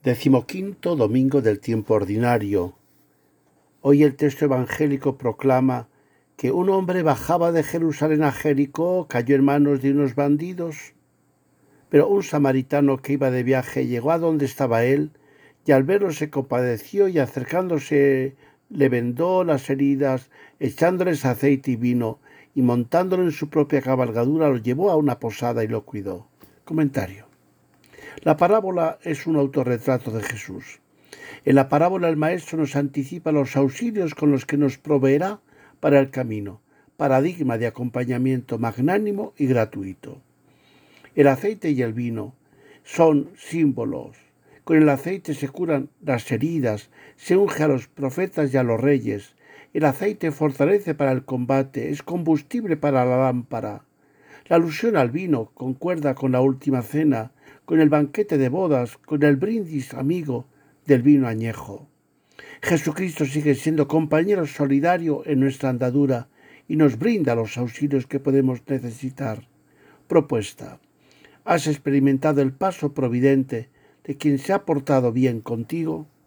Decimoquinto domingo del tiempo ordinario. Hoy el texto evangélico proclama que un hombre bajaba de Jerusalén a Jericó, cayó en manos de unos bandidos, pero un samaritano que iba de viaje llegó a donde estaba él y al verlo se compadeció y acercándose le vendó las heridas, echándoles aceite y vino y montándolo en su propia cabalgadura lo llevó a una posada y lo cuidó. Comentario. La parábola es un autorretrato de Jesús. En la parábola el Maestro nos anticipa los auxilios con los que nos proveerá para el camino, paradigma de acompañamiento magnánimo y gratuito. El aceite y el vino son símbolos. Con el aceite se curan las heridas, se unge a los profetas y a los reyes. El aceite fortalece para el combate, es combustible para la lámpara. La alusión al vino concuerda con la última cena, con el banquete de bodas, con el brindis amigo del vino añejo. Jesucristo sigue siendo compañero solidario en nuestra andadura y nos brinda los auxilios que podemos necesitar. Propuesta. ¿Has experimentado el paso providente de quien se ha portado bien contigo?